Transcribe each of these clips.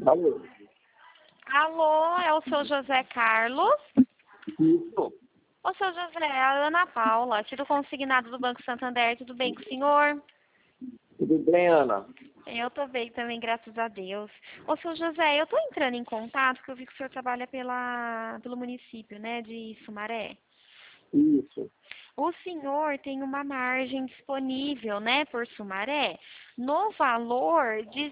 Alô? Alô, é o seu José Carlos? Isso. Ô, seu José, é a Ana Paula, tiro consignado do Banco Santander, tudo bem com o senhor? Tudo bem, Ana? Eu tô bem também, graças a Deus. Ô, seu José, eu tô entrando em contato, porque eu vi que o senhor trabalha pelo município, né, de Sumaré. Isso. O senhor tem uma margem disponível, né, por Sumaré, no valor de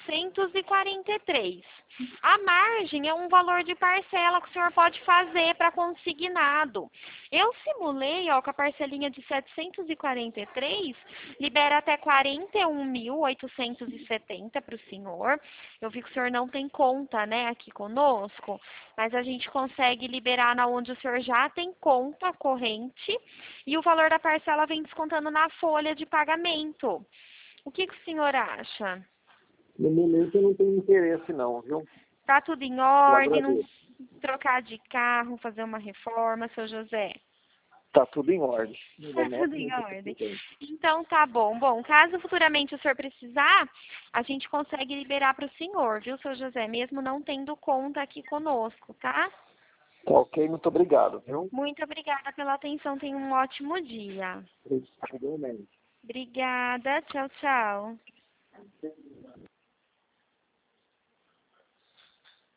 743. A margem é um valor de parcela que o senhor pode fazer para consignado. Eu simulei, ó, com a parcelinha de 743, libera até 41.870 para o senhor. Eu vi que o senhor não tem conta, né, aqui conosco, mas a gente consegue liberar na onde o senhor já tem conta corrente e o valor da parcela vem descontando na folha de pagamento. O que o senhor acha? No momento eu não tenho interesse não, viu? Tá tudo em Eu ordem? Não agradeço. trocar de carro, fazer uma reforma, seu José? Tá tudo em ordem. No Tá momento tudo não em tem ordem. interesse. Então tá bom. Bom, caso futuramente o senhor precisar, a gente consegue liberar para o senhor, viu, seu José? Mesmo não tendo conta aqui conosco, tá? Tá ok, muito obrigado, viu? Muito obrigada pela atenção. Tenha um ótimo dia. Obrigado, igualmente. Obrigada. Tchau, tchau.